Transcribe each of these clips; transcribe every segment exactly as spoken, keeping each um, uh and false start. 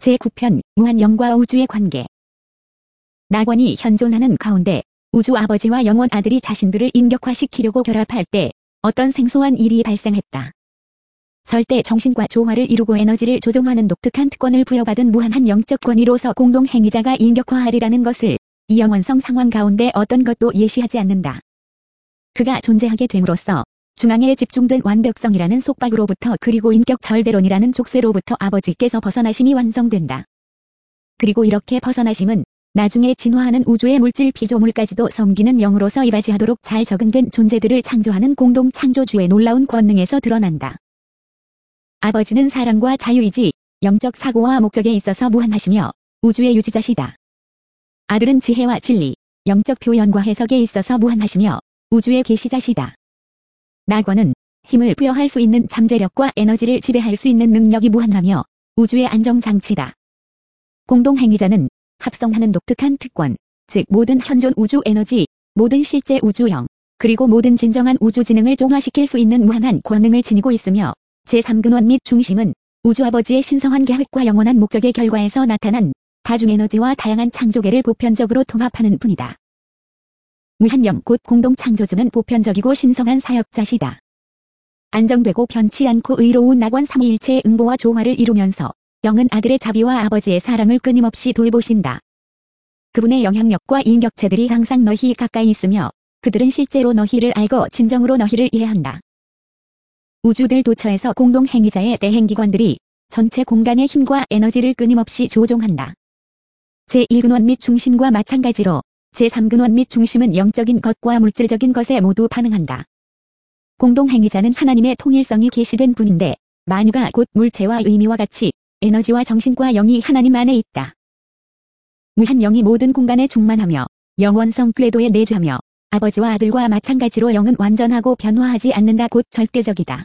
제구 편 무한영과 우주의 관계. 낙원이 현존하는 가운데 우주 아버지와 영원 아들이 자신들을 인격화시키려고 결합할 때 어떤 생소한 일이 발생했다. 절대 정신과 조화를 이루고 에너지를 조종하는 독특한 특권을 부여받은 무한한 영적 권위로서 공동 행위자가 인격화하리라는 것을 이 영원성 상황 가운데 어떤 것도 예시하지 않는다. 그가 존재하게 됨으로써 중앙에 집중된 완벽성이라는 속박으로부터 그리고 인격 절대론이라는 족쇄로부터 아버지께서 벗어나심이 완성된다. 그리고 이렇게 벗어나심은 나중에 진화하는 우주의 물질 피조물까지도 섬기는 영으로서 이바지하도록 잘 적응된 존재들을 창조하는 공동 창조주의 놀라운 권능에서 드러난다. 아버지는 사랑과 자유이지, 영적 사고와 목적에 있어서 무한하시며 우주의 유지자시다. 아들은 지혜와 진리, 영적 표현과 해석에 있어서 무한하시며 우주의 계시자시다. 낙원은 힘을 부여할 수 있는 잠재력과 에너지를 지배할 수 있는 능력이 무한하며 우주의 안정장치다. 공동행위자는 합성하는 독특한 특권, 즉 모든 현존 우주 에너지, 모든 실제 우주영, 그리고 모든 진정한 우주 지능을 종화시킬 수 있는 무한한 권능을 지니고 있으며 제삼 근원 및 중심은 우주 아버지의 신성한 계획과 영원한 목적의 결과에서 나타난 다중에너지와 다양한 창조계를 보편적으로 통합하는 분이다. 무한영 곧 공동창조주는 보편적이고 신성한 사역자시다. 안정되고 변치 않고 의로운 낙원 삼위일체의 응보와 조화를 이루면서 영은 아들의 자비와 아버지의 사랑을 끊임없이 돌보신다. 그분의 영향력과 인격체들이 항상 너희 가까이 있으며 그들은 실제로 너희를 알고 진정으로 너희를 이해한다. 우주들 도처에서 공동행위자의 대행기관들이 전체 공간의 힘과 에너지를 끊임없이 조종한다. 제일 근원 및 중심과 마찬가지로 제삼 근원 및 중심은 영적인 것과 물질적인 것에 모두 반응한다. 공동행위자는 하나님의 통일성이 계시된 분인데 만유가 곧 물체와 의미와 같이 에너지와 정신과 영이 하나님 안에 있다. 무한 영이 모든 공간에 충만하며 영원성 궤도에 내주하며 아버지와 아들과 마찬가지로 영은 완전하고 변화하지 않는다 곧 절대적이다.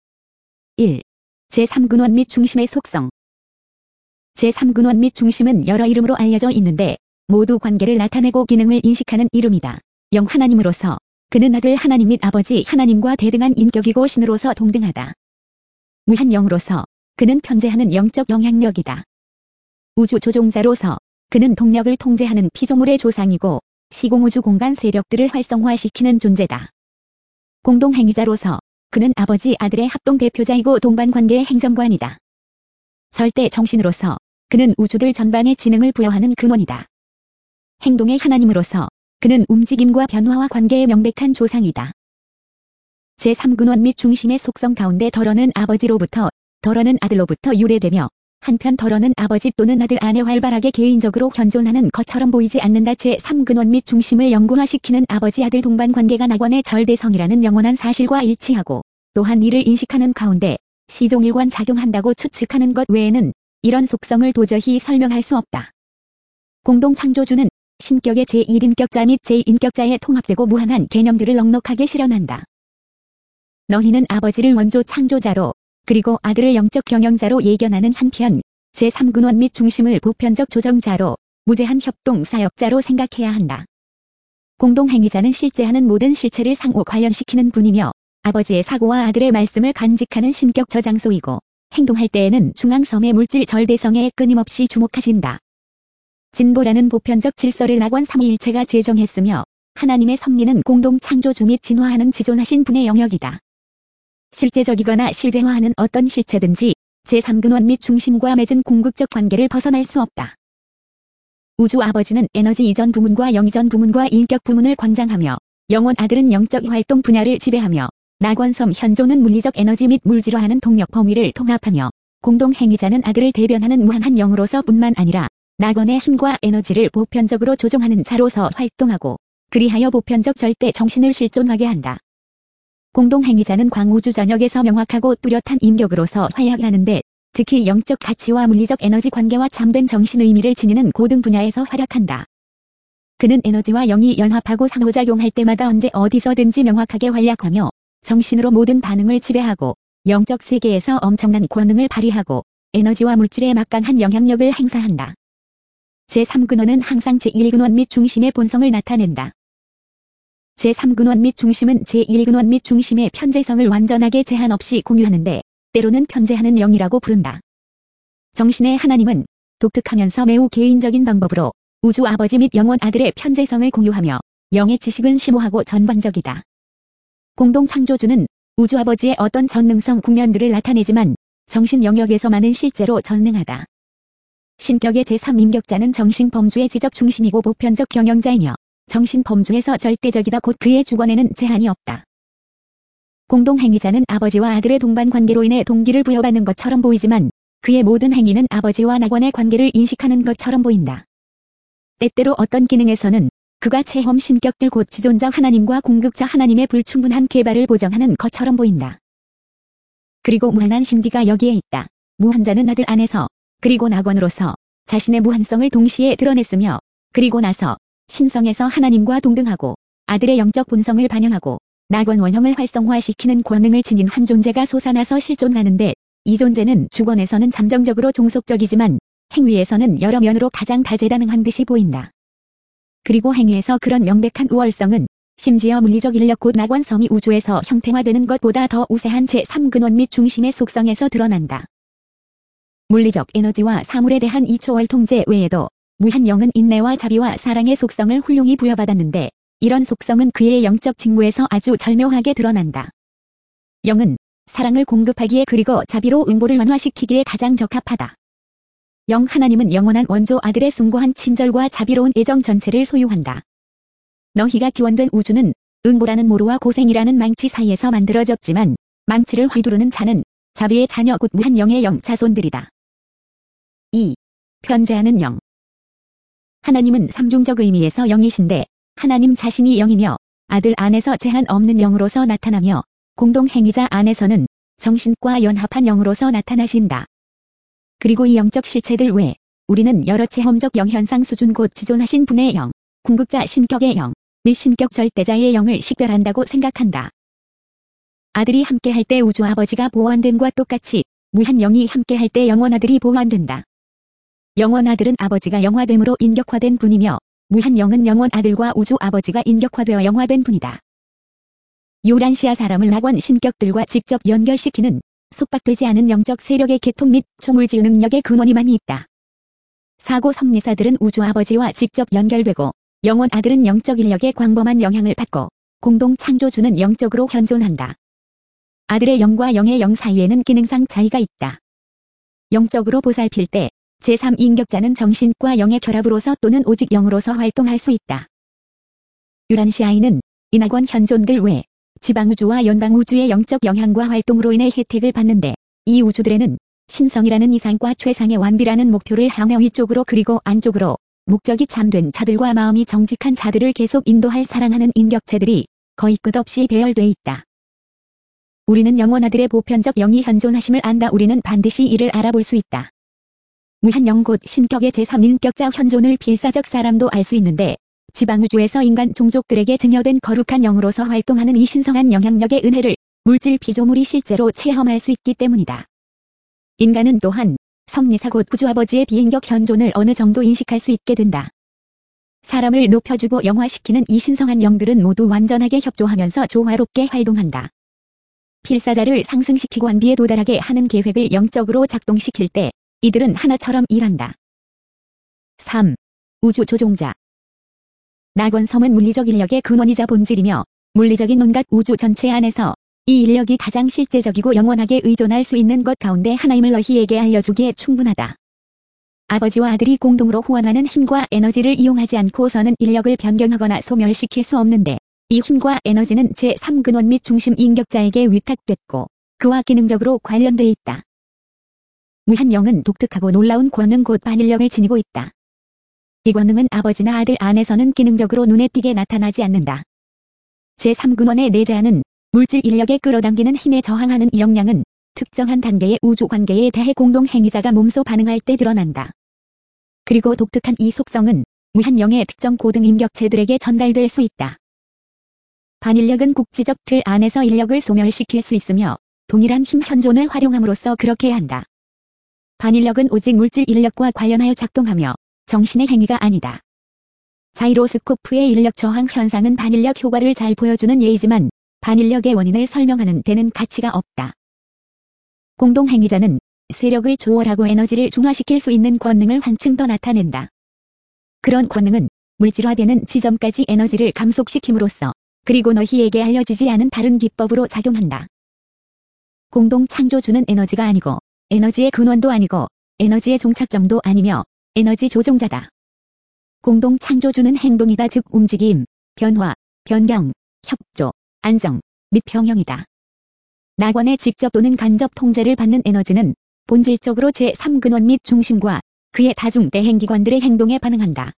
일. 제삼 근원 및 중심의 속성. 제삼 근원 및 중심은 여러 이름으로 알려져 있는데 모두 관계를 나타내고 기능을 인식하는 이름이다. 영 하나님으로서 그는 아들 하나님 및 아버지 하나님과 대등한 인격이고 신으로서 동등하다. 무한 영으로서 그는 편재하는 영적 영향력이다. 우주 조종자로서 그는 동력을 통제하는 피조물의 조상이고 시공우주 공간 세력들을 활성화시키는 존재다. 공동행위자로서 그는 아버지 아들의 합동 대표자이고 동반관계의 행정관이다. 절대 정신으로서 그는 우주들 전반에 지능을 부여하는 근원이다. 행동의 하나님으로서 그는 움직임과 변화와 관계의 명백한 조상이다. 제삼 근원 및 중심의 속성 가운데 덜어는 아버지로부터 덜어는 아들로부터 유래되며 한편 덜어는 아버지 또는 아들 안에 활발하게 개인적으로 현존하는 것처럼 보이지 않는다. 제삼 근원 및 중심을 영구화시키는 아버지 아들 동반 관계가 낙원의 절대성이라는 영원한 사실과 일치하고 또한 이를 인식하는 가운데 시종일관 작용한다고 추측하는 것 외에는 이런 속성을 도저히 설명할 수 없다. 공동창조주는 신격의 제일 인격자 및 제이 인격자에 통합되고 무한한 개념들을 넉넉하게 실현한다. 너희는 아버지를 원조 창조자로 그리고 아들을 영적 경영자로 예견하는 한편 제삼 근원 및 중심을 보편적 조정자로 무제한 협동 사역자로 생각해야 한다. 공동행위자는 실제하는 모든 실체를 상호 관련시키는 분이며 아버지의 사고와 아들의 말씀을 간직하는 신격 저장소이고 행동할 때에는 중앙섬의 물질 절대성에 끊임없이 주목하신다. 진보라는 보편적 질서를 낙원 삼위일체가 제정했으며 하나님의 섭리는 공동 창조주 및 진화하는 지존하신 분의 영역이다. 실제적이거나 실제화하는 어떤 실체든지 제삼 근원 및 중심과 맺은 궁극적 관계를 벗어날 수 없다. 우주 아버지는 에너지 이전 부문과 영 이전 부문과 인격 부문을 관장하며 영원 아들은 영적 활동 분야를 지배하며 낙원섬 현존은 물리적 에너지 및 물질화하는 동력 범위를 통합하며 공동행위자는 아들을 대변하는 무한한 영으로서 뿐만 아니라 낙원의 힘과 에너지를 보편적으로 조종하는 자로서 활동하고 그리하여 보편적 절대 정신을 실존하게 한다. 공동행위자는 광우주 전역에서 명확하고 뚜렷한 인격으로서 활약하는데 특히 영적 가치와 물리적 에너지 관계와 참된 정신 의미를 지니는 고등 분야에서 활약한다. 그는 에너지와 영이 연합하고 상호작용할 때마다 언제 어디서든지 명확하게 활약하며 정신으로 모든 반응을 지배하고 영적 세계에서 엄청난 권능을 발휘하고 에너지와 물질에 막강한 영향력을 행사한다. 제삼 근원은 항상 제일 근원 및 중심의 본성을 나타낸다. 제삼 근원 및 중심은 제일 근원 및 중심의 편재성을 완전하게 제한 없이 공유하는데 때로는 편재하는 영이라고 부른다. 정신의 하나님은 독특하면서 매우 개인적인 방법으로 우주 아버지 및 영원 아들의 편재성을 공유하며 영의 지식은 심오하고 전반적이다. 공동 창조주는 우주 아버지의 어떤 전능성 국면들을 나타내지만 정신 영역에서만은 실제로 전능하다. 신격의 제삼 인격자는 정신범주의 지적 중심이고 보편적 경영자이며 정신범주에서 절대적이다. 곧 그의 주권에는 제한이 없다. 공동행위자는 아버지와 아들의 동반관계로 인해 동기를 부여받는 것처럼 보이지만 그의 모든 행위는 아버지와 낙원의 관계를 인식하는 것처럼 보인다. 때때로 어떤 기능에서는 그가 체험 신격들 곧 지존자 하나님과 공급자 하나님의 불충분한 개발을 보장하는 것처럼 보인다. 그리고 무한한 신비가 여기에 있다. 무한자는 아들 안에서 그리고 낙원으로서 자신의 무한성을 동시에 드러냈으며 그리고 나서 신성에서 하나님과 동등하고 아들의 영적 본성을 반영하고 낙원 원형을 활성화시키는 권능을 지닌 한 존재가 솟아나서 실존하는데 이 존재는 주권에서는 잠정적으로 종속적이지만 행위에서는 여러 면으로 가장 다재다능한 듯이 보인다. 그리고 행위에서 그런 명백한 우월성은 심지어 물리적 인력 곧 낙원섬이 우주에서 형태화되는 것보다 더 우세한 제삼 근원 및 중심의 속성에서 드러난다. 물리적 에너지와 사물에 대한 이 초월 통제 외에도 무한 영은 인내와 자비와 사랑의 속성을 훌륭히 부여받았는데 이런 속성은 그의 영적 직무에서 아주 절묘하게 드러난다. 영은 사랑을 공급하기에 그리고 자비로 응보를 완화시키기에 가장 적합하다. 영 하나님은 영원한 원조 아들의 숭고한 친절과 자비로운 애정 전체를 소유한다. 너희가 기원된 우주는 응보라는 모로와 고생이라는 망치 사이에서 만들어졌지만 망치를 휘두르는 자는 자비의 자녀 곧 무한 영의 영 자손들이다. 이. 편재하는 영. 하나님은 삼중적 의미에서 영이신데 하나님 자신이 영이며 아들 안에서 제한 없는 영으로서 나타나며 공동행위자 안에서는 정신과 연합한 영으로서 나타나신다. 그리고 이 영적 실체들 외에 우리는 여러 체험적 영현상 수준 곧 지존하신 분의 영, 궁극자 신격의 영, 및 신격 절대자의 영을 식별한다고 생각한다. 아들이 함께할 때 우주 아버지가 보완됨과 똑같이 무한 영이 함께할 때 영원 아들이 보완된다. 영원 아들은 아버지가 영화됨으로 인격화된 분이며 무한 영은 영원 아들과 우주 아버지가 인격화되어 영화된 분이다. 요란시아 사람을 낙원 신격들과 직접 연결시키는 속박되지 않은 영적 세력의 개통 및 초물질 능력의 근원이만이 있다. 사고 섭리사들은 우주 아버지와 직접 연결되고 영원 아들은 영적 인력의 광범한 영향을 받고 공동 창조주는 영적으로 현존한다. 아들의 영과 영의 영 사이에는 기능상 차이가 있다. 영적으로 보살필 때 제삼 인격자는 정신과 영의 결합으로서 또는 오직 영으로서 활동할 수 있다. 유란시아인은 인하권 현존들 외 지방우주와 연방우주의 영적 영향과 활동으로 인해 혜택을 받는데 이 우주들에는 신성이라는 이상과 최상의 완비라는 목표를 향해 위쪽으로 그리고 안쪽으로 목적이 참된 자들과 마음이 정직한 자들을 계속 인도할 사랑하는 인격체들이 거의 끝없이 배열돼 있다. 우리는 영원 아들의 보편적 영이 현존하심을 안다. 우리는 반드시 이를 알아볼 수 있다. 무한 영 곧 신격의 제삼 인격자 현존을 필사적 사람도 알 수 있는데 지방우주에서 인간 종족들에게 증여된 거룩한 영으로서 활동하는 이 신성한 영향력의 은혜를 물질 피조물이 실제로 체험할 수 있기 때문이다. 인간은 또한 섭리사 곧 우주아버지의 비인격 현존을 어느 정도 인식할 수 있게 된다. 사람을 높여주고 영화시키는 이 신성한 영들은 모두 완전하게 협조하면서 조화롭게 활동한다. 필사자를 상승시키고 완비에 도달하게 하는 계획을 영적으로 작동시킬 때 이들은 하나처럼 일한다. 삼. 우주 조종자. 낙원섬은 물리적 인력의 근원이자 본질이며 물리적인 온갖 우주 전체 안에서 이 인력이 가장 실제적이고 영원하게 의존할 수 있는 것 가운데 하나임을 너희에게 알려주기에 충분하다. 아버지와 아들이 공동으로 후원하는 힘과 에너지를 이용하지 않고서는 인력을 변경하거나 소멸시킬 수 없는데 이 힘과 에너지는 제삼 근원 및 중심 인격자에게 위탁됐고 그와 기능적으로 관련돼 있다. 무한 영은 독특하고 놀라운 권능 곧 반인력을 지니고 있다. 이 권능은 아버지나 아들 안에서는 기능적으로 눈에 띄게 나타나지 않는다. 제삼 근원의 내재하는 물질 인력에 끌어당기는 힘에 저항하는 이 역량은 특정한 단계의 우주 관계에 대해 공동행위자가 몸소 반응할 때 드러난다. 그리고 독특한 이 속성은 무한 영의 특정 고등 인격체들에게 전달될 수 있다. 반인력은 국지적 틀 안에서 인력을 소멸시킬 수 있으며 동일한 힘 현존을 활용함으로써 그렇게 한다. 반인력은 오직 물질 인력과 관련하여 작동하며 정신의 행위가 아니다. 자이로스코프의 인력 저항 현상은 반인력 효과를 잘 보여주는 예이지만 반인력의 원인을 설명하는 데는 가치가 없다. 공동행위자는 세력을 초월하고 에너지를 중화시킬 수 있는 권능을 한층 더 나타낸다. 그런 권능은 물질화되는 지점까지 에너지를 감속시킴으로써 그리고 너희에게 알려지지 않은 다른 기법으로 작용한다. 공동 창조주는 에너지가 아니고 에너지의 근원도 아니고 에너지의 종착점도 아니며 에너지 조종자다. 공동 창조주는 행동이다. 즉 움직임, 변화, 변경, 협조, 안정 및 평형이다. 낙원의 직접 또는 간접 통제를 받는 에너지는 본질적으로 제삼 근원 및 중심과 그의 다중 대행기관들의 행동에 반응한다.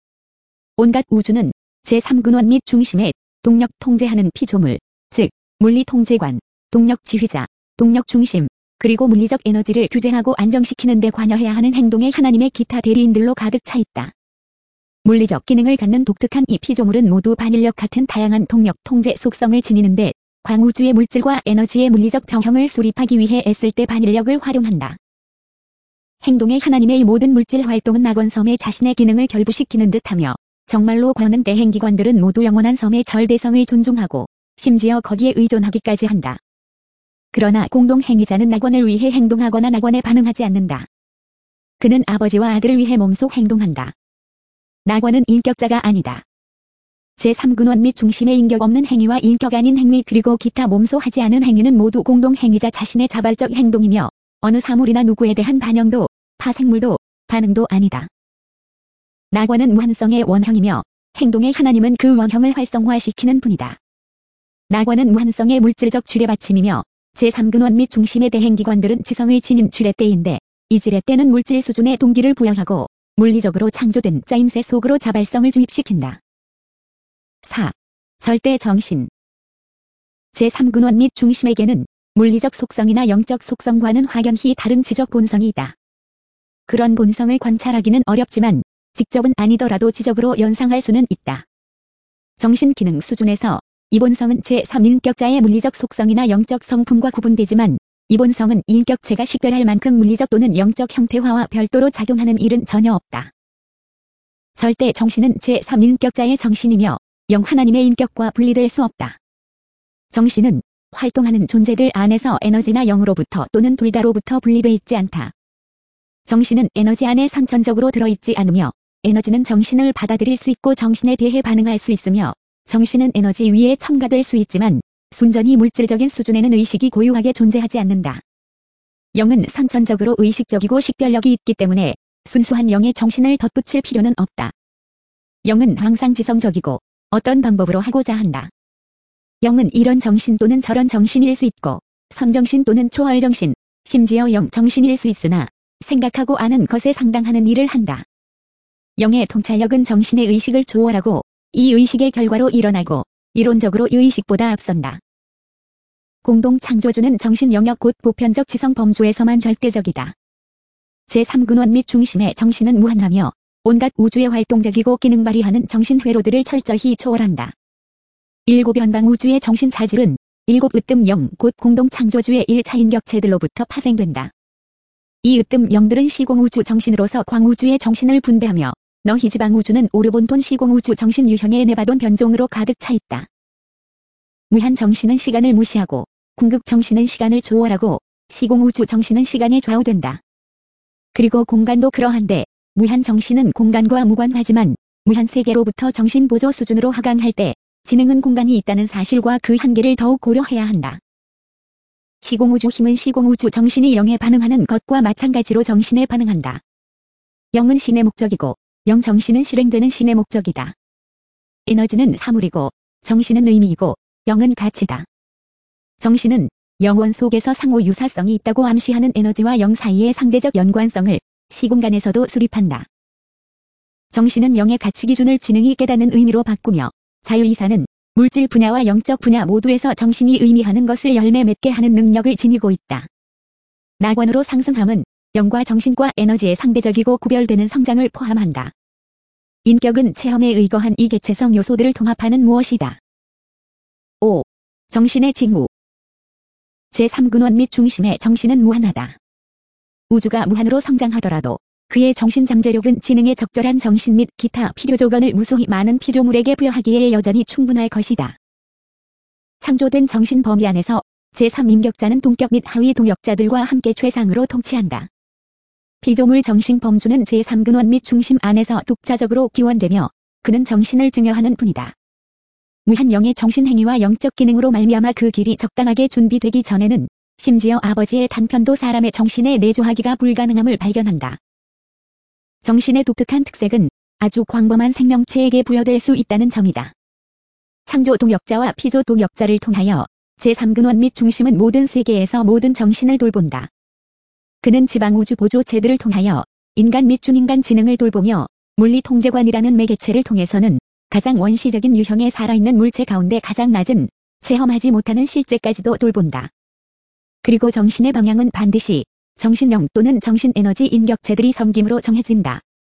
온갖 우주는 제삼 근원 및 중심의 동력 통제하는 피조물, 즉 물리 통제관, 동력 지휘자, 동력 중심, 그리고 물리적 에너지를 규제하고 안정시키는 데 관여해야 하는 행동의 하나님의 기타 대리인들로 가득 차 있다. 물리적 기능을 갖는 독특한 이 피조물은 모두 반인력 같은 다양한 동력 통제 속성을 지니는데 광우주의 물질과 에너지의 물리적 평형을 수립하기 위해 애쓸 때 반인력을 활용한다. 행동의 하나님의 이 모든 물질 활동은 낙원섬에 자신의 기능을 결부시키는 듯하며 정말로 권능 대행기관들은 모두 영원한 섬의 절대성을 존중하고 심지어 거기에 의존하기까지 한다. 그러나 공동행위자는 낙원을 위해 행동하거나 낙원에 반응하지 않는다. 그는 아버지와 아들을 위해 몸속 행동한다. 낙원은 인격자가 아니다. 제삼 근원 및 중심의 인격 없는 행위와 인격 아닌 행위 그리고 기타 몸소 하지 않은 행위는 모두 공동행위자 자신의 자발적 행동이며 어느 사물이나 누구에 대한 반영도, 파생물도, 반응도 아니다. 낙원은 무한성의 원형이며 행동의 하나님은 그 원형을 활성화시키는 분이다. 낙원은 무한성의 물질적 주례받침이며 제삼 근원 및 중심의 대행기관들은 지성을 지닌 주례대인데 이 주례대는 물질 수준의 동기를 부여하고 물리적으로 창조된 짜임새 속으로 자발성을 주입시킨다. 사. 절대 정신. 제삼 근원 및 중심에게는 물리적 속성이나 영적 속성과는 확연히 다른 지적 본성이 있다. 그런 본성을 관찰하기는 어렵지만 직접은 아니더라도 지적으로 연상할 수는 있다. 정신 기능 수준에서 이 본성은 제삼 인격자의 물리적 속성이나 영적 성품과 구분되지만 이 본성은 인격체가 식별할 만큼 물리적 또는 영적 형태화와 별도로 작용하는 일은 전혀 없다. 절대 정신은 제삼 인격자의 정신이며 영 하나님의 인격과 분리될 수 없다. 정신은 활동하는 존재들 안에서 에너지나 영으로부터 또는 둘 다로부터 분리돼 있지 않다. 정신은 에너지 안에 선천적으로 들어있지 않으며 에너지는 정신을 받아들일 수 있고 정신에 대해 반응할 수 있으며 정신은 에너지 위에 첨가될 수 있지만 순전히 물질적인 수준에는 의식이 고유하게 존재하지 않는다. 영은 선천적으로 의식적이고 식별력이 있기 때문에 순수한 영의 정신을 덧붙일 필요는 없다. 영은 항상 지성적이고 어떤 방법으로 하고자 한다. 영은 이런 정신 또는 저런 정신일 수 있고 선정신 또는 초월정신, 심지어 영 정신일 수 있으나 생각하고 아는 것에 상당하는 일을 한다. 영의 통찰력은 정신의 의식을 초월하고 이 의식의 결과로 일어나고 이론적으로 이 의식보다 앞선다. 공동 창조주는 정신 영역 곧 보편적 지성 범주에서만 절대적이다. 제삼 근원 및 중심의 정신은 무한하며 온갖 우주의 활동적이고 기능 발휘하는 정신 회로들을 철저히 초월한다. 일곱 연방 우주의 정신 자질은 일곱 으뜸 영 곧 공동 창조주의 일 차 인격체들로부터 파생된다. 이 으뜸 영들은 시공우주 정신으로서 광우주의 정신을 분배하며 너희 지방 우주는 오르본톤 시공우주 정신 유형의 네바돈 변종으로 가득 차 있다. 무한 정신은 시간을 무시하고 궁극 정신은 시간을 초월하고 시공우주 정신은 시간에 좌우된다. 그리고 공간도 그러한데 무한 정신은 공간과 무관하지만 무한 세계로부터 정신 보조 수준으로 하강할 때 지능은 공간이 있다는 사실과 그 한계를 더욱 고려해야 한다. 시공우주 힘은 시공우주 정신이 영에 반응하는 것과 마찬가지로 정신에 반응한다. 영은 신의 목적이고 영 정신은 실행되는 신의 목적이다. 에너지는 사물이고 정신은 의미이고 영은 가치다. 정신은 영원 속에서 상호 유사성이 있다고 암시하는 에너지와 영 사이의 상대적 연관성을 시공간에서도 수립한다. 정신은 영의 가치 기준을 지능이 깨닫는 의미로 바꾸며 자유이사는 물질 분야와 영적 분야 모두에서 정신이 의미하는 것을 열매 맺게 하는 능력을 지니고 있다. 낙원으로 상승함은 영과 정신과 에너지의 상대적이고 구별되는 성장을 포함한다. 인격은 체험에 의거한 이 개체성 요소들을 통합하는 무엇이다. 오. 정신의 징후. 제삼 근원 및 중심의 정신은 무한하다. 우주가 무한으로 성장하더라도 그의 정신 잠재력은 지능의 적절한 정신 및 기타 필요 조건을 무수히 많은 피조물에게 부여하기에 여전히 충분할 것이다. 창조된 정신 범위 안에서 제삼 인격자는 동격 및 하위 동역자들과 함께 최상으로 통치한다. 피조물 정신 범주는 제삼 근원 및 중심 안에서 독자적으로 기원되며 그는 정신을 증여하는 분이다. 무한 영의 정신행위와 영적 기능으로 말미암아 그 길이 적당하게 준비되기 전에는 심지어 아버지의 단편도 사람의 정신에 내조하기가 불가능함을 발견한다. 정신의 독특한 특색은 아주 광범한 생명체에게 부여될 수 있다는 점이다. 창조 동역자와 피조 동역자를 통하여 제삼 근원 및 중심은 모든 세계에서 모든 정신을 돌본다. 그는 지방우주 보조체들을 통하여 인간 및 준인간 지능을 돌보며 물리통제관이라는 매개체를 통해서는 가장 원시적인 유형의 살아있는 물체 가운데 가장 낮은 체험하지 못하는 실제까지도 돌본다. 그리고 정신의 방향은 반드시 정신영 또는 정신에너지 인격체들이 섬김으로 정해진다.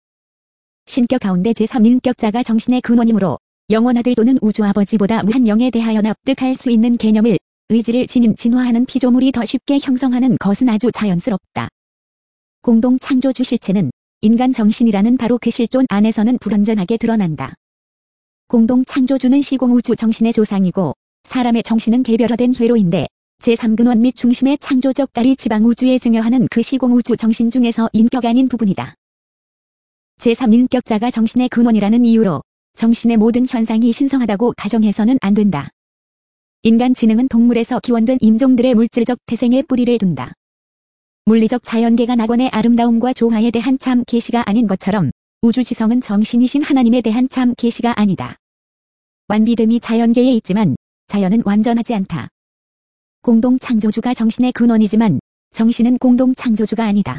신격 가운데 제삼 인격자가 정신의 근원이므로 영원아들 또는 우주아버지보다 무한 영에 대하여 납득할 수 있는 개념을 의지를 지닌 진화하는 피조물이 더 쉽게 형성하는 것은 아주 자연스럽다. 공동 창조주 실체는 인간 정신이라는 바로 그 실존 안에서는 불완전하게 드러난다. 공동 창조주는 시공우주 정신의 조상이고 사람의 정신은 개별화된 회로인데 제삼 근원 및 중심의 창조적 딸이 지방우주에 증여하는 그 시공우주 정신 중에서 인격 아닌 부분이다. 제삼 인격자가 정신의 근원이라는 이유로 정신의 모든 현상이 신성하다고 가정해서는 안 된다. 인간 지능은 동물에서 기원된 인종들의 물질적 태생에 뿌리를 둔다. 물리적 자연계가 낙원의 아름다움과 조화에 대한 참 계시가 아닌 것처럼 우주지성은 정신이신 하나님에 대한 참 계시가 아니다. 완비됨이 자연계에 있지만 자연은 완전하지 않다. 공동 창조주가 정신의 근원이지만 정신은 공동 창조주가 아니다.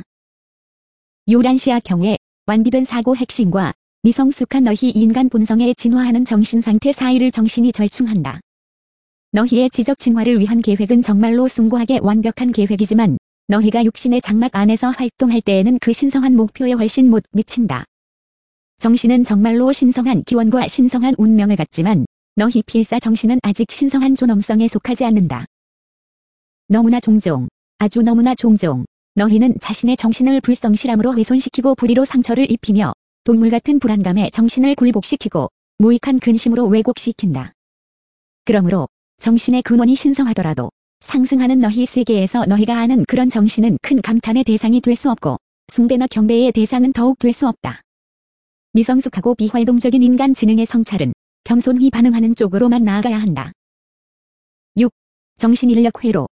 요란시아 경우에 완비된 사고 핵심과 미성숙한 너희 인간 본성에 진화하는 정신 상태 사이를 정신이 절충한다. 너희의 지적 진화를 위한 계획은 정말로 숭고하게 완벽한 계획이지만 너희가 육신의 장막 안에서 활동할 때에는 그 신성한 목표에 훨씬 못 미친다. 정신은 정말로 신성한 기원과 신성한 운명을 갖지만 너희 필사 정신은 아직 신성한 존엄성에 속하지 않는다. 너무나 종종, 아주 너무나 종종 너희는 자신의 정신을 불성실함으로 훼손시키고 불의로 상처를 입히며 동물 같은 불안감에 정신을 굴복시키고 무익한 근심으로 왜곡시킨다. 그러므로 정신의 근원이 신성하더라도 상승하는 너희 세계에서 너희가 아는 그런 정신은 큰 감탄의 대상이 될 수 없고 숭배나 경배의 대상은 더욱 될 수 없다. 미성숙하고 비활동적인 인간 지능의 성찰은 겸손히 반응하는 쪽으로만 나아가야 한다. 육. 정신인력 회로.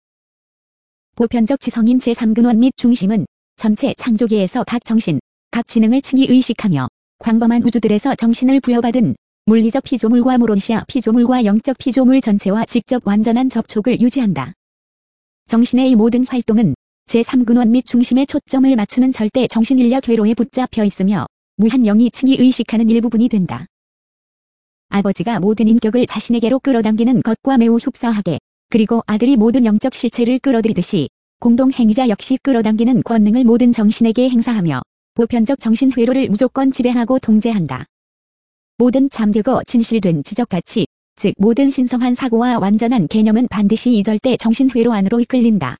보편적 지성인 제삼 근원 및 중심은 전체 창조계에서 각 정신, 각 지능을 층이 의식하며 광범한 우주들에서 정신을 부여받은 물리적 피조물과 무론시아 피조물과 영적 피조물 전체와 직접 완전한 접촉을 유지한다. 정신의 이 모든 활동은 제삼 근원 및 중심에 초점을 맞추는 절대 정신인력 회로에 붙잡혀 있으며 무한 영이 층이 의식하는 일부분이 된다. 아버지가 모든 인격을 자신에게로 끌어당기는 것과 매우 흡사하게 그리고 아들이 모든 영적 실체를 끌어들이듯이 공동행위자 역시 끌어당기는 권능을 모든 정신에게 행사하며 보편적 정신 회로를 무조건 지배하고 통제한다. 모든 참되고 진실된 지적가치, 즉 모든 신성한 사고와 완전한 개념은 반드시 이 절대 정신 회로 안으로 이끌린다.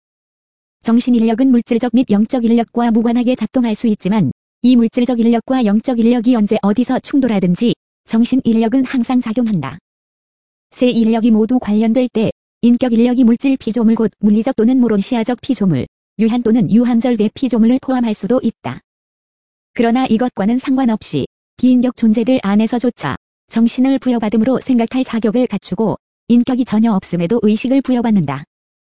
정신인력은 물질적 및 영적 인력과 무관하게 작동할 수 있지만 이 물질적 인력과 영적 인력이 언제 어디서 충돌하든지 정신인력은 항상 작용한다. 세 인력이 모두 관련될 때 인격 인력이 물질 피조물 곧 물리적 또는 무론시아적 피조물, 유한 또는 유한절대 피조물을 포함할 수도 있다. 그러나 이것과는 상관없이 비인격 존재들 안에서조차 정신을 부여받음으로 생각할 자격을 갖추고 인격이 전혀 없음에도 의식을 부여받는다.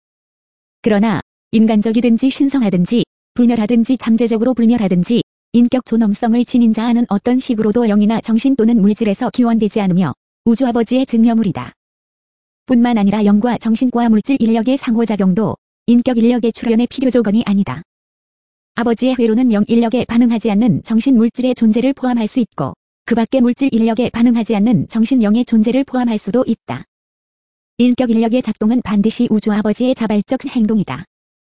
그러나 인간적이든지 신성하든지 불멸하든지 잠재적으로 불멸하든지 인격 존엄성을 지닌 자아는 어떤 식으로도 영이나 정신 또는 물질에서 기원되지 않으며 우주아버지의 증여물이다. 뿐만 아니라 영과 정신과 물질 인력의 상호작용도 인격 인력의 출현의 필요 조건이 아니다. 아버지의 회로는 영 인력에 반응하지 않는 정신 물질의 존재를 포함할 수 있고 그 밖의 물질 인력에 반응하지 않는 정신 영의 존재를 포함할 수도 있다. 인격 인력의 작동은 반드시 우주아버지의 자발적 행동이다.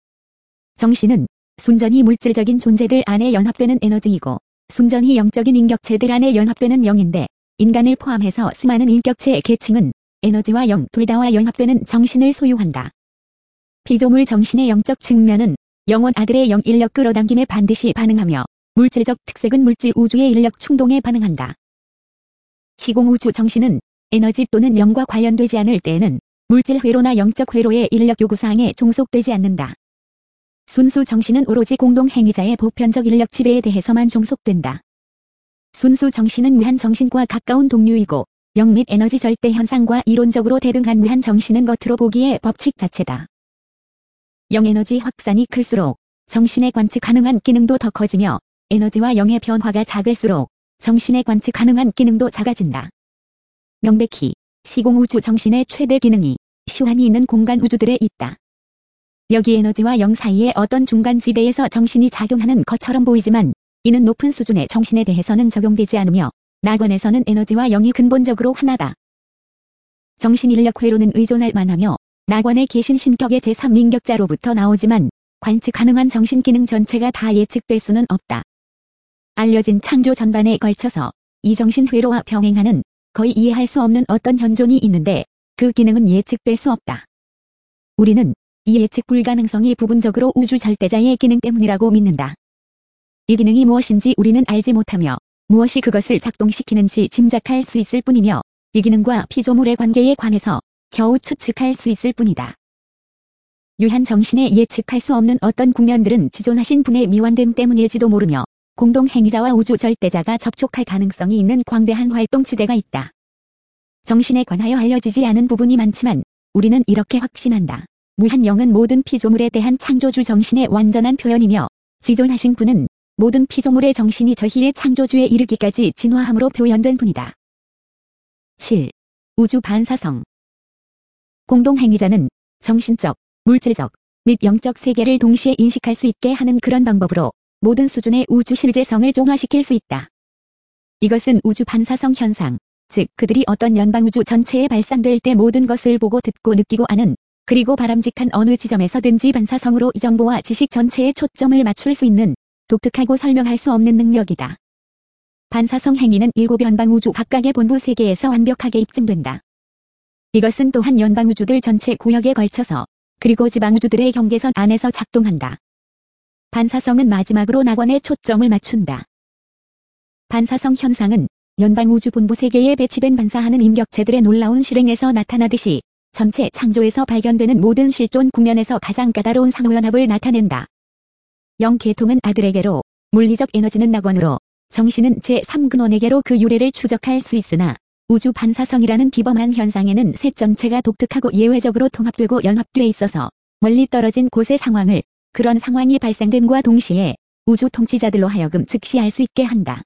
정신은 순전히 물질적인 존재들 안에 연합되는 에너지이고 순전히 영적인 인격체들 안에 연합되는 영인데 인간을 포함해서 수많은 인격체의 계층은 에너지와 영 둘 다와 연합되는 정신을 소유한다. 피조물 정신의 영적 측면은 영원 아들의 영 인력 끌어당김에 반드시 반응하며 물질적 특색은 물질 우주의 인력 충동에 반응한다. 시공우주 정신은 에너지 또는 영과 관련되지 않을 때에는 물질 회로나 영적 회로의 인력 요구사항에 종속되지 않는다. 순수 정신은 오로지 공동행위자의 보편적 인력 지배에 대해서만 종속된다. 순수 정신은 무한 정신과 가까운 동류이고 영 및 에너지 절대 현상과 이론적으로 대등한 무한 정신은 겉으로 보기에 법칙 자체다. 영 에너지 확산이 클수록 정신의 관측 가능한 기능도 더 커지며 에너지와 영의 변화가 작을수록 정신의 관측 가능한 기능도 작아진다. 명백히 시공우주 정신의 최대 기능이 시환이 있는 공간 우주들에 있다. 여기 에너지와 영 사이의 어떤 중간지대에서 정신이 작용하는 것처럼 보이지만 이는 높은 수준의 정신에 대해서는 적용되지 않으며 낙원에서는 에너지와 영이 근본적으로 하나다. 정신 인력 회로는 의존할 만하며 낙원에 계신 신격의 제삼 인격자로부터 나오지만 관측 가능한 정신 기능 전체가 다 예측될 수는 없다. 알려진 창조 전반에 걸쳐서 이 정신 회로와 병행하는 거의 이해할 수 없는 어떤 현존이 있는데 그 기능은 예측될 수 없다. 우리는 이 예측 불가능성이 부분적으로 우주 절대자의 기능 때문이라고 믿는다. 이 기능이 무엇인지 우리는 알지 못하며 무엇이 그것을 작동시키는지 짐작할 수 있을 뿐이며 이 기능과 피조물의 관계에 관해서 겨우 추측할 수 있을 뿐이다. 유한 정신에 예측할 수 없는 어떤 국면들은 지존하신 분의 미완됨 때문일지도 모르며 공동행위자와 우주 절대자가 접촉할 가능성이 있는 광대한 활동지대가 있다. 정신에 관하여 알려지지 않은 부분이 많지만 우리는 이렇게 확신한다. 무한 영은 모든 피조물에 대한 창조주 정신의 완전한 표현이며 지존하신 분은 모든 피조물의 정신이 저희의 창조주에 이르기까지 진화함으로 표현된 분이다. 칠. 우주 반사성. 공동행위자는 정신적, 물질적 및 영적 세계를 동시에 인식할 수 있게 하는 그런 방법으로 모든 수준의 우주 실제성을 종화시킬 수 있다. 이것은 우주 반사성 현상, 즉 그들이 어떤 연방우주 전체에 발산될 때 모든 것을 보고 듣고 느끼고 아는, 그리고 바람직한 어느 지점에서든지 반사성으로 이 정보와 지식 전체에 초점을 맞출 수 있는 독특하고 설명할 수 없는 능력이다. 반사성 행위는 일곱 연방우주 각각의 본부 세계에서 완벽하게 입증된다. 이것은 또한 연방우주들 전체 구역에 걸쳐서 그리고 지방우주들의 경계선 안에서 작동한다. 반사성은 마지막으로 낙원에 초점을 맞춘다. 반사성 현상은 연방우주 본부 세계에 배치된 반사하는 인격체들의 놀라운 실행에서 나타나듯이 전체 창조에서 발견되는 모든 실존 국면에서 가장 까다로운 상호연합을 나타낸다. 영계통은 아들에게로, 물리적 에너지는 낙원으로, 정신은 제삼 근원에게로 그 유래를 추적할 수 있으나 우주 반사성이라는 비범한 현상에는 셋 전체가 독특하고 예외적으로 통합되고 연합돼 있어서 멀리 떨어진 곳의 상황을 그런 상황이 발생됨과 동시에 우주 통치자들로 하여금 즉시 알 수 있게 한다.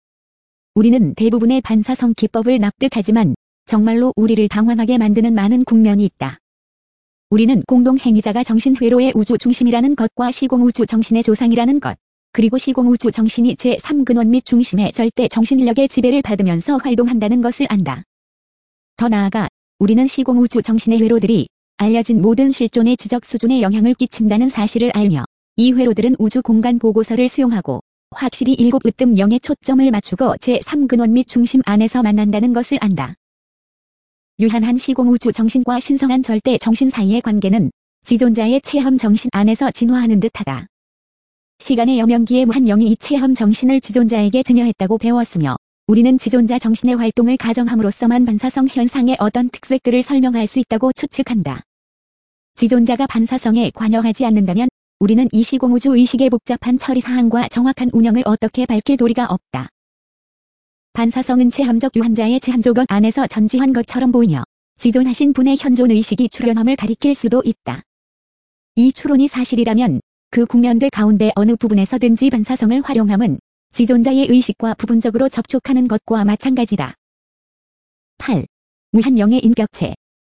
우리는 대부분의 반사성 기법을 납득하지만 정말로 우리를 당황하게 만드는 많은 국면이 있다. 우리는 공동행위자가 정신회로의 우주 중심이라는 것과 시공우주 정신의 조상이라는 것, 그리고 시공우주 정신이 제삼 근원 및 중심의 절대 정신력의 지배를 받으면서 활동한다는 것을 안다. 더 나아가 우리는 시공우주 정신의 회로들이 알려진 모든 실존의 지적 수준에 영향을 끼친다는 사실을 알며 이 회로들은 우주 공간 보고서를 수용하고 확실히 일곱 으뜸 영에 초점을 맞추고 제삼 근원 및 중심 안에서 만난다는 것을 안다. 유한한 시공우주 정신과 신성한 절대 정신 사이의 관계는 지존자의 체험 정신 안에서 진화하는 듯하다. 시간의 여명기에 무한 영이 이 체험 정신을 지존자에게 증여했다고 배웠으며 우리는 지존자 정신의 활동을 가정함으로써만 반사성 현상의 어떤 특색들을 설명할 수 있다고 추측한다. 지존자가 반사성에 관여하지 않는다면 우리는 이 시공우주 의식의 복잡한 처리사항과 정확한 운영을 어떻게 밝힐 도리가 없다. 반사성은 체험적 유한자의 체험 조건 안에서 전지한 것처럼 보이며 지존하신 분의 현존 의식이 출현함을 가리킬 수도 있다. 이 추론이 사실이라면 그 국면들 가운데 어느 부분에서든지 반사성을 활용함은 지존자의 의식과 부분적으로 접촉하는 것과 마찬가지다. 팔. 무한영의 인격체.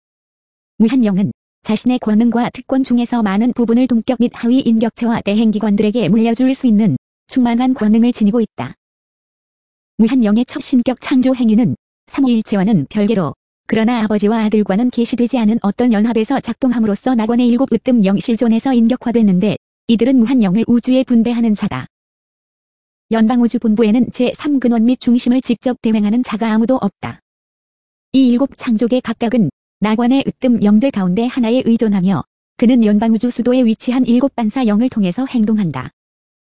무한영은 자신의 권능과 특권 중에서 많은 부분을 동격 및 하위 인격체와 대행기관들에게 물려줄 수 있는 충만한 권능을 지니고 있다. 무한영의 첫 신격 창조 행위는 삼위일체와는 별개로 그러나 아버지와 아들과는 계시되지 않은 어떤 연합에서 작동함으로써 낙원의 일곱 으뜸 영 실존에서 인격화됐는데 이들은 무한영을 우주에 분배하는 자다. 연방우주 본부에는 제삼 근원 및 중심을 직접 대행하는 자가 아무도 없다. 이 일곱 창조계 각각은 낙원의 으뜸 영들 가운데 하나에 의존하며 그는 연방우주 수도에 위치한 일곱 반사 영을 통해서 행동한다.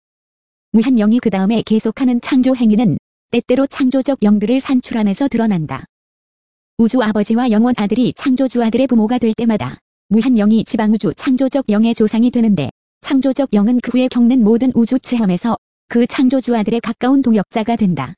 무한영이 그 다음에 계속하는 창조 행위는 때때로 창조적 영들을 산출하면서 드러난다. 우주 아버지와 영원 아들이 창조주 아들의 부모가 될 때마다 무한 영이 지방우주 창조적 영의 조상이 되는데, 창조적 영은 그 후에 겪는 모든 우주 체험에서 그 창조주 아들에 가까운 동역자가 된다.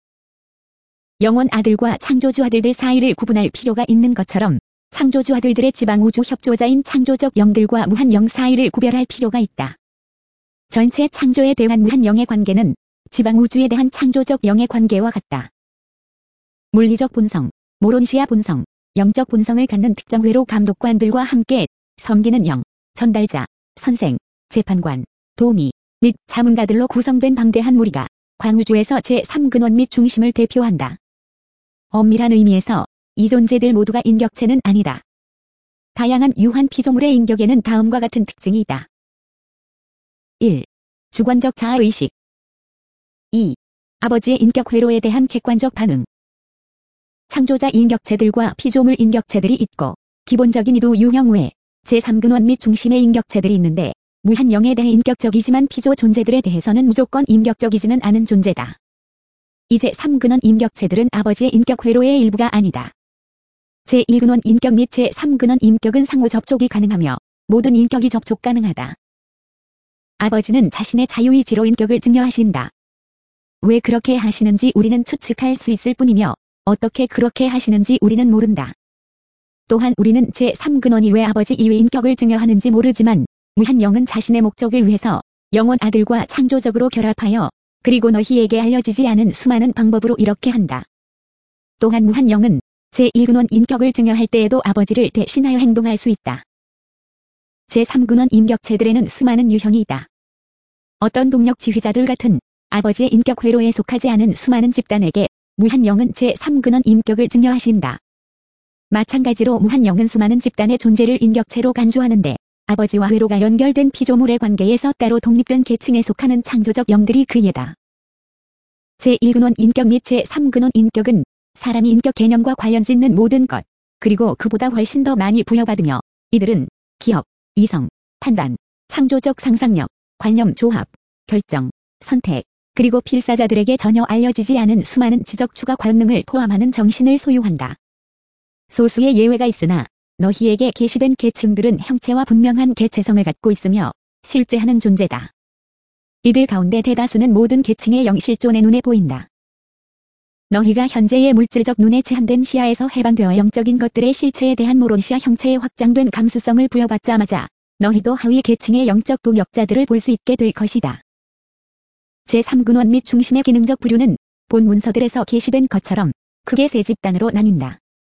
영원 아들과 창조주 아들들 사이를 구분할 필요가 있는 것처럼 창조주 아들들의 지방우주 협조자인 창조적 영들과 무한 영 사이를 구별할 필요가 있다. 전체 창조에 대한 무한 영의 관계는 지방우주에 대한 창조적 영의 관계와 같다. 물리적 본성, 모론시아 본성, 영적 본성을 갖는 특정 회로 감독관들과 함께 섬기는 영, 전달자, 선생, 재판관, 도미 및 자문가들로 구성된 방대한 무리가 광우주에서 제삼 근원 및 중심을 대표한다. 엄밀한 의미에서 이 존재들 모두가 인격체는 아니다. 다양한 유한 피조물의 인격에는 다음과 같은 특징이 있다. 일. 주관적 자아의식. 이. 아버지의 인격 회로에 대한 객관적 반응. 창조자 인격체들과 피조물 인격체들이 있고, 기본적인 이두 유형 외 제삼 근원 및 중심의 인격체들이 있는데, 무한 영에 대해 인격적이지만 피조 존재들에 대해서는 무조건 인격적이지는 않은 존재다. 이 제삼 근원 인격체들은 아버지의 인격 회로의 일부가 아니다. 제일 근원 인격 및 제삼 근원 인격은 상호 접촉이 가능하며 모든 인격이 접촉 가능하다. 아버지는 자신의 자유의지로 인격을 증여하신다. 왜 그렇게 하시는지 우리는 추측할 수 있을 뿐이며 어떻게 그렇게 하시는지 우리는 모른다. 또한 우리는 제삼 근원이 왜 아버지 이외 인격을 증여하는지 모르지만 무한 영은 자신의 목적을 위해서 영원 아들과 창조적으로 결합하여 그리고 너희에게 알려지지 않은 수많은 방법으로 이렇게 한다. 또한 무한 영은 제일 근원 인격을 증여할 때에도 아버지를 대신하여 행동할 수 있다. 제삼 근원 인격체들에는 수많은 유형이 있다. 어떤 동력 지휘자들 같은 아버지의 인격 회로에 속하지 않은 수많은 집단에게 무한 영은 제삼 근원 인격을 증여하신다. 마찬가지로 무한 영은 수많은 집단의 존재를 인격체로 간주하는데, 아버지와 회로가 연결된 피조물의 관계에서 따로 독립된 계층에 속하는 창조적 영들이 그예다. 제일 근원 인격 및 제삼 근원 인격은 사람이 인격 개념과 관련 짓는 모든 것, 그리고 그보다 훨씬 더 많이 부여받으며 이들은 기억, 이성, 판단, 창조적 상상력, 관념 조합, 결정, 선택, 그리고 필사자들에게 전혀 알려지지 않은 수많은 지적 추가 권능을 포함하는 정신을 소유한다. 소수의 예외가 있으나 너희에게 계시된 계층들은 형체와 분명한 개체성을 갖고 있으며 실제하는 존재다. 이들 가운데 대다수는 모든 계층의 영실존의 눈에 보인다. 너희가 현재의 물질적 눈에 제한된 시야에서 해방되어 영적인 것들의 실체에 대한 모론시아 형체의 확장된 감수성을 부여받자마자 너희도 하위 계층의 영적 동역자들을 볼 수 있게 될 것이다. 제삼 근원 및 중심의 기능적 부류는 본 문서들에서 게시된 것처럼 크게 세 집단으로 나뉜다.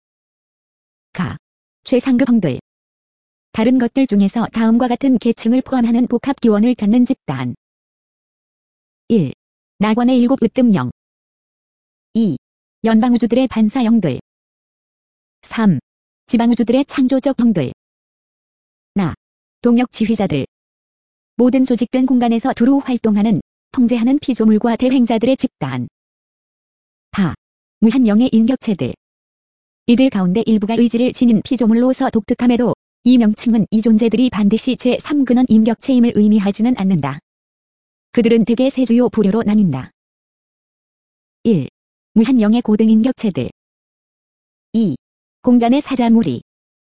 가. 최상급 형들. 다른 것들 중에서 다음과 같은 계층을 포함하는 복합 기원을 갖는 집단. 일. 낙원의 일곱 으뜸영. 이. 연방우주들의 반사형들. 삼. 지방우주들의 창조적 형들. 나. 동력 지휘자들. 모든 조직된 공간에서 두루 활동하는, 통제하는 피조물과 대행자들의 집단. 다. 무한 영의 인격체들. 이들 가운데 일부가 의지를 지닌 피조물로서 독특함에도 이 명칭은 이 존재들이 반드시 제삼 근원 인격체임을 의미하지는 않는다. 그들은 대개 세 주요 부류로 나뉜다. 일. 무한 영의 고등 인격체들. 이. 공간의 사자무리.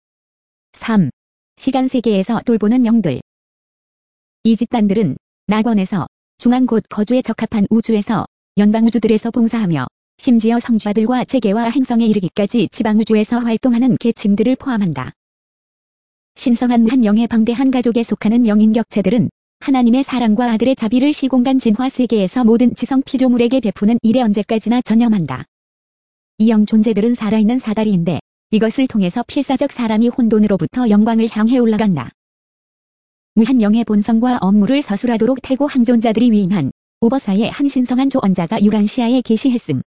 삼. 시간 세계에서 돌보는 영들. 이 집단들은 낙원에서 중앙 곳 거주에 적합한 우주에서 연방우주들에서 봉사하며 심지어 성주자들과 체계와 행성에 이르기까지 지방우주에서 활동하는 계층들을 포함한다. 신성한 무한 영의 방대한 가족에 속하는 영인격체들은 하나님의 사랑과 아들의 자비를 시공간 진화 세계에서 모든 지성 피조물에게 베푸는 일에 언제까지나 전념한다. 이 영 존재들은 살아있는 사다리인데 이것을 통해서 필사적 사람이 혼돈으로부터 영광을 향해 올라간다. 무한 영의 본성과 업무를 서술하도록 태고 항존자들이 위임한 오버사의 한 신성한 조언자가 유란시아에 게시했음.